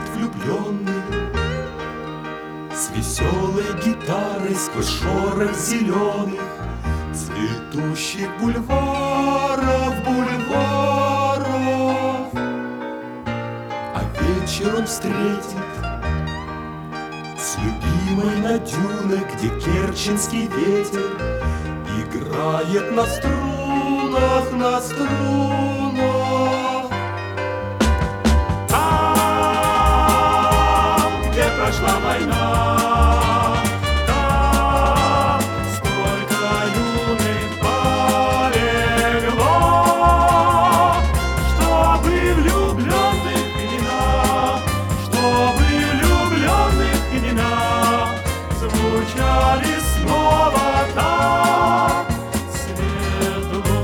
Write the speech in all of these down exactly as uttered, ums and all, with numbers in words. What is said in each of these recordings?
влюбленный с веселой гитарой сквозь шорох зеленых цветущих бульваров, бульваров. А вечер он встретит с любимой на дюнах, где керченский ветер играет на струнах, на струнах. Там, где прошла война, там столько юных полегло, чтобы влюбленных имена, чтобы влюбленных имена звучали снова так светло.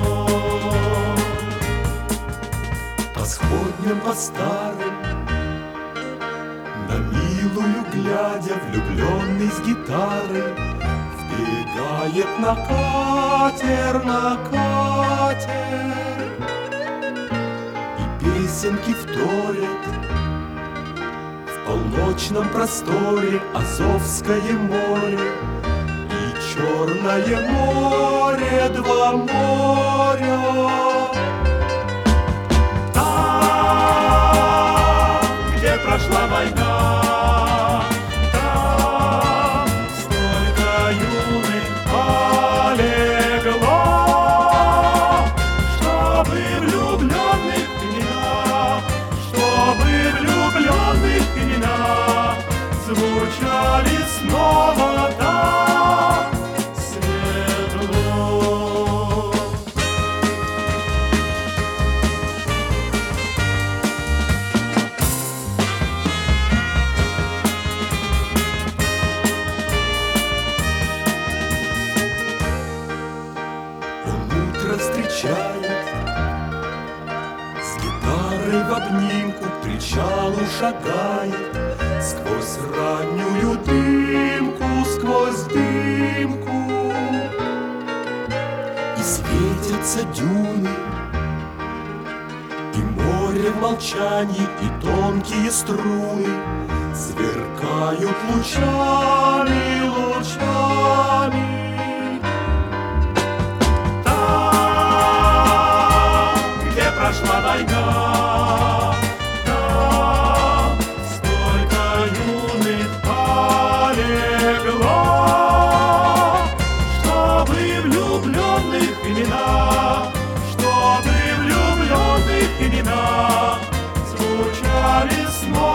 По сходням, по старым, на милую глядя, влюбленный с гитары вбегает на катер, на катер, и песенки вторят в полночном просторе Азовское море и Черное море, два моря. Там, где прошла война, там столько юных полегло, чтобы влюбленных имена, чтобы влюбленных имена звучали снова так светло. Он утро встречает с гитарой в обнимку, к причалу шагает сквозь раннюю дымку, сквозь дымку. И светятся дюны, и море в молчании, и тонкие струны сверкают лучами, лучами. Там, где прошла война, там столько юных полегло, чтобы влюбленных имена, чтобы влюбленных имена звучали снова.